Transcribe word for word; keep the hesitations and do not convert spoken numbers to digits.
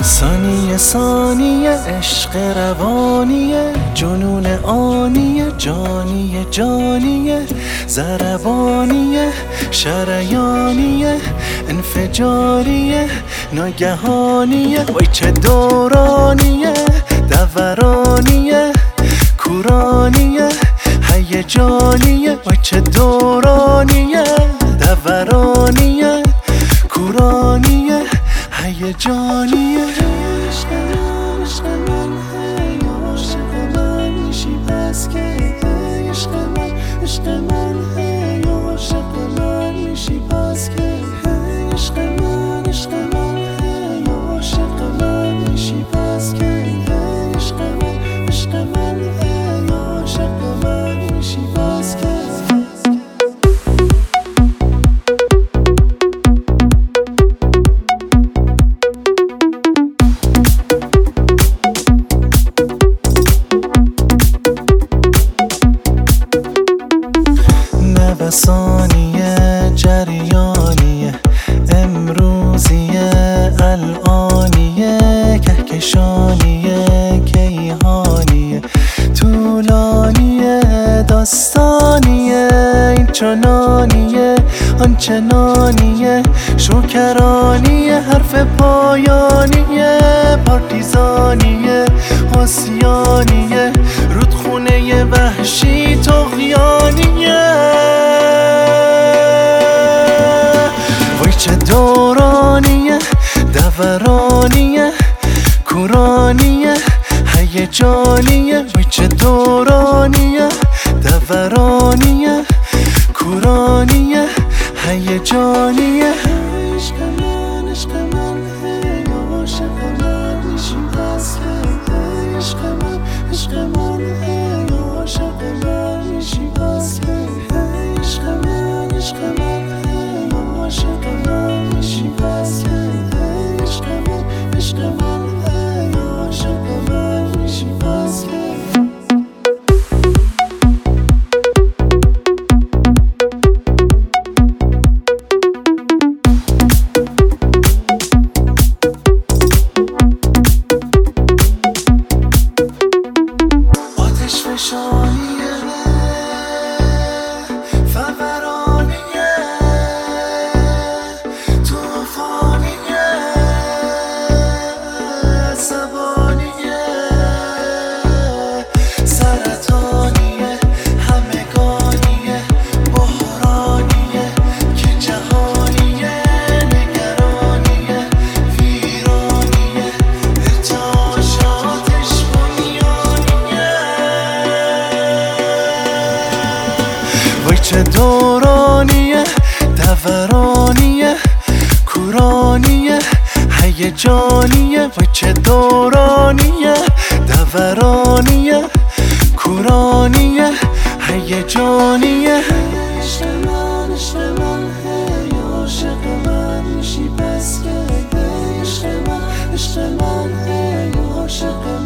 ثانیه ثانیه عشق روانیه، جنون آنیه، جانیه جانیه، ضربانیه، شریانیه، انفجاریه، ناگهانیه. وای چه دورانیه، دورانیه، کورانیه، هیجانیه. وای چه دورانیه، دورانیه، کورانیه، هیجانیه. عشق من، عشق من، هی عاشق من میشی پس کی؟ عشق من، عشق من، هی عاشق من میشی پس کی؟ عشق من، عشق من، هی عاشق من میشی پس کی؟ عشق من، عشق من، هی عاشق من میشی پس کی؟ نوسانیه، جریانیه، امروزیه، الانیه، کهکشانیه، کیهانیه، طولانیه، داستانیه، این چنانیه، آنچنانیه، شوکرانیه، حرف پایانیه، پارتیزانیه، آسیانیه، رودخونه وحشی، طغیانیه. وای چه دورانیه، دورانیه، کورانیه، هیجانیه. وای چه دورانیه، دورانیه، کورانیه، هیجانیه. عشق من، عشق من، هی عاشق من میشی پس کی؟ عشق من، عشق من، هی عاشق من میشی پس کی؟ عشق من، عشق من، هی عاشق من میشی پس کی؟ عشق من، عشق من، هی عاشق من میشی پس کی؟ فشانیه، فورانیه، توفانیه، عصبانیه، سرطانیه، همگانیه، بحرانیه، که جهانیه، نگرانیه، ویرانیه، ارتعاشاتش بنیانیه. وای چه دورانیه، دورانیه، کورانیه، هیجانیه. وای چه دورانیه، دورانیه، کورانیه، هیجانیه. عشق من، عشق من، هی عاشق من میشی پس کی؟ عشق من، عشق من، هی عاشق